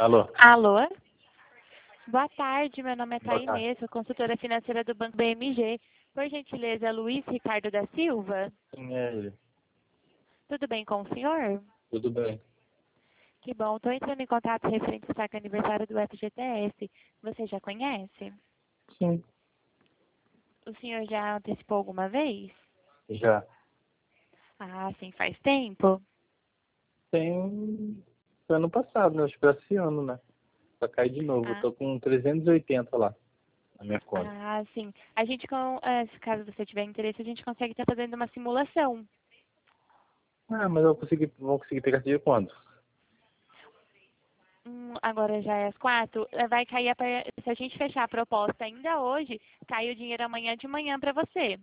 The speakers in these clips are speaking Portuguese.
Alô? Alô? Boa tarde, meu nome é Boa tarde. Tainê, sou consultora financeira do Banco BMG. Por gentileza, Luiz Ricardo da Silva? Sim, é ele. Tudo bem com o senhor? Tudo bem. Que bom, estou entrando em contato referente ao saque aniversário do FGTS. Você já conhece? Sim. O senhor já antecipou alguma vez? Já. Ah, sim, faz tempo? Tem ano passado, né? Acho que esse ano, né? Vai cair de novo. Eu Ah, tô com 380 lá na minha conta. sim. A gente, se caso você tiver interesse, a gente consegue estar fazendo uma simulação. Ah, mas vou conseguir pegar esse dia quando? Agora já é às 4, vai cair, se a gente fechar a proposta ainda hoje, cai o dinheiro amanhã de manhã para você.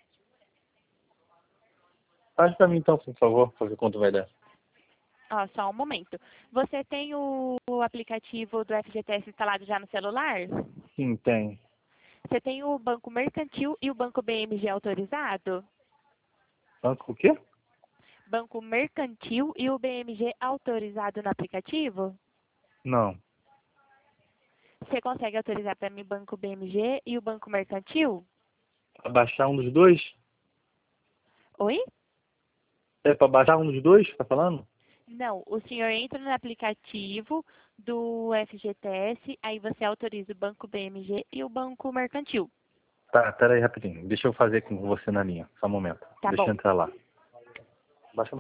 Faz pra mim então, por favor, pra ver quanto vai dar. Ó, só um momento. Você tem o aplicativo do FGTS instalado já no celular? Sim, tem. Você tem o Banco Mercantil e o Banco BMG autorizado? Banco o quê? Banco Mercantil e o BMG autorizado no aplicativo? Não. Você consegue autorizar para mim o Banco BMG e o Banco Mercantil? Pra baixar um dos dois? Oi? É pra baixar um dos dois, tá falando? Não, o senhor entra no aplicativo do FGTS, aí você autoriza o Banco BMG e o Banco Mercantil. Tá, pera aí rapidinho. Deixa eu fazer com você na linha. Só um momento. Tá Deixa eu bom. entrar lá. Baixa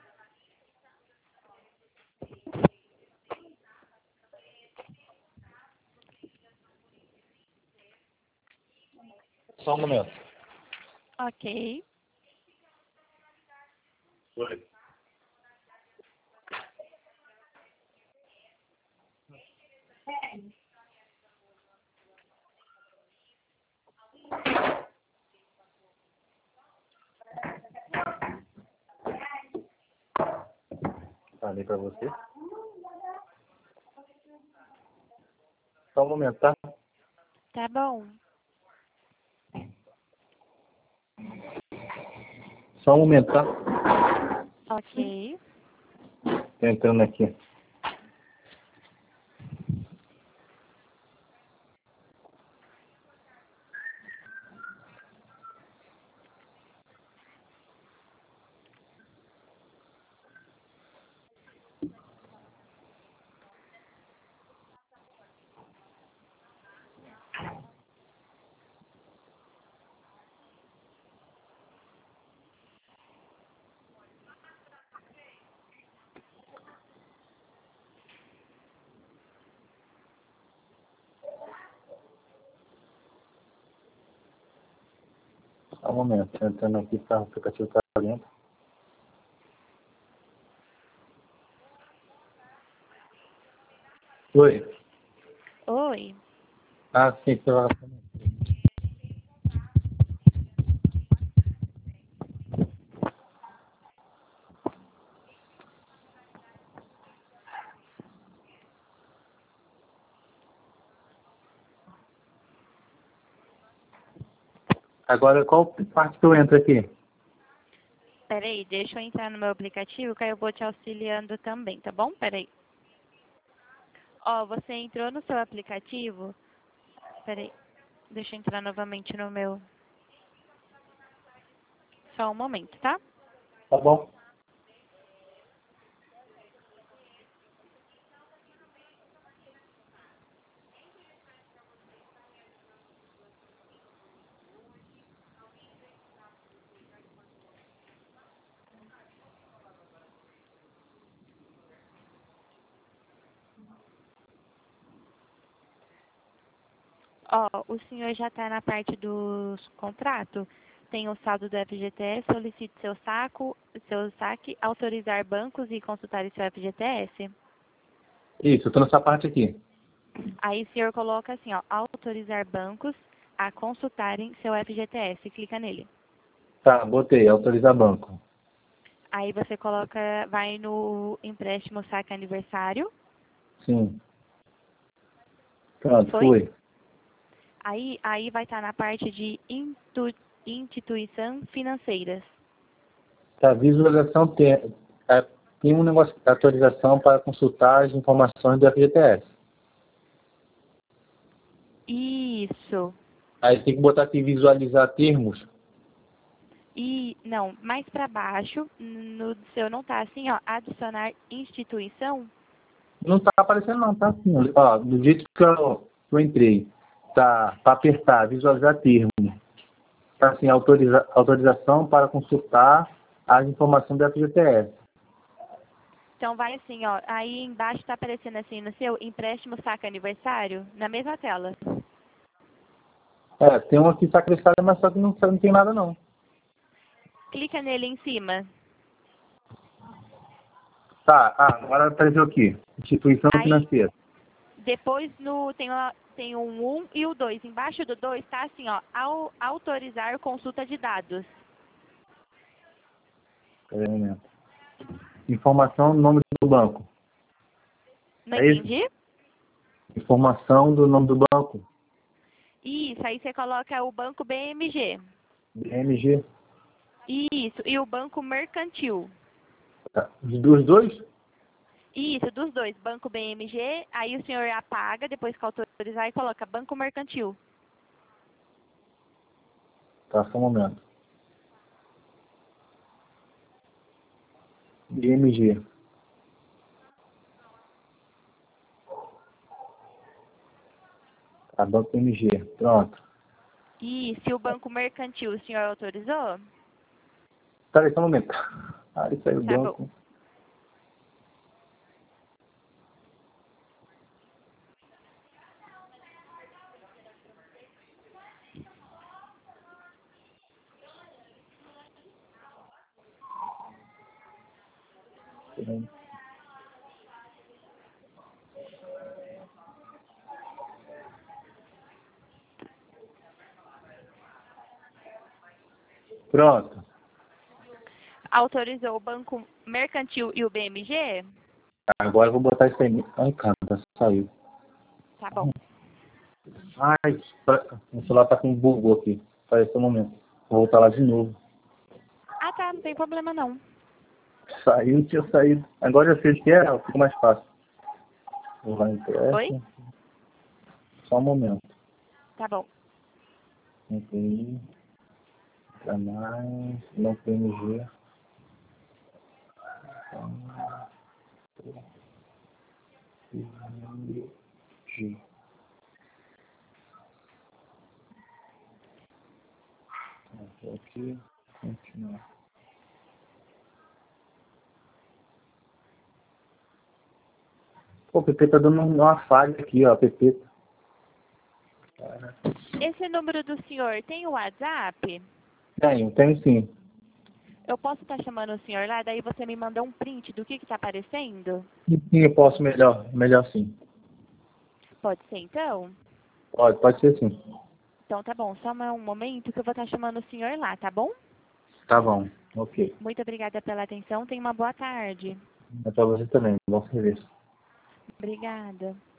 só um momento. Ok. Oi. Falei pra você. Só um momento, tá? Tá bom. Só um momento, tá? Ok. Tô entrando aqui. Só um momento. Tô entrando aqui, tá? O aplicativo tá lento. Oi. Oi. Ah, sim, você vai. Agora, qual parte que eu entro aqui? Peraí, deixa eu entrar no meu aplicativo que aí eu vou te auxiliando também, tá bom? Peraí. Ó, você entrou no seu aplicativo? Peraí. Deixa eu entrar novamente no meu. Só um momento, tá? Tá bom. Ó, o senhor já está na parte do contrato? Tem o saldo do FGTS, solicite seu saque, autorizar bancos e consultar o seu FGTS. Isso, eu tô nessa parte aqui. Aí o senhor coloca assim, ó, autorizar bancos a consultarem seu FGTS, clica nele. Tá, botei. Autorizar banco. Aí você coloca, vai no empréstimo saque aniversário, Sim. Pronto, foi? fui. Aí vai estar na parte de instituição financeiras. Tá, visualização tem um negócio de atualização para consultar as informações do FGTS. Isso. Aí tem que botar aqui visualizar termos. E, não, mais para baixo, no seu não tá assim, ó, adicionar instituição. Não tá aparecendo não, tá assim. Ó, do jeito que eu entrei. Tá, para apertar, visualizar termo. Tá assim, autorização para consultar as informações do FGTS. Então vai assim, ó, aí embaixo tá aparecendo assim no seu empréstimo saca aniversário, na mesma tela. É, tem um aqui sacrestado, mas só que não tem nada não. Clica nele em cima. Tá, agora apareceu aqui. Instituição Aí, financeira. depois tem o 1 e o 2. Embaixo do 2 tá assim, ó, autorizar consulta de dados. Peraí um momento. Informação do nome do banco. Não É isso? entendi? Informação do nome do banco. Isso, aí você coloca o banco BMG. BMG. Isso, e o banco mercantil. Tá. Dos dois? Isso, dos dois, banco BMG, aí o senhor apaga, depois que autorizar, e coloca banco mercantil. Tá, só um momento. BMG. Tá, banco BMG. Pronto. E se o banco mercantil o senhor autorizou? Peraí, só um momento. Isso aí o Tá banco. bom. Peraí. Pronto. Autorizou o banco mercantil e o BMG? Agora eu vou botar isso aí. Ai, cara, saiu. Tá bom. Ai, o celular tá com um bug aqui. Peraí, só um momento. Vou voltar lá de novo. Ah, tá, não tem problema não. Saiu, tinha saído. Agora já sei o que é, fica mais fácil. Vou lá em Oi? empréstimo. Só um momento. Tá bom. NPI. Pra mais. Não PNG. PNG. Aqui. Continuar. Pô, o PP tá dando uma falha aqui, ó. PP. Esse número do senhor tem o WhatsApp? Tenho sim. Eu posso estar chamando o senhor lá, daí você me manda um print do que tá aparecendo? Sim, eu posso melhor sim. Pode ser então? Pode ser sim. Então tá bom, só um momento que eu vou estar chamando o senhor lá, tá bom? Tá bom, ok. Muito obrigada pela atenção, tenha uma boa tarde. É pra você também, bom serviço. Obrigada.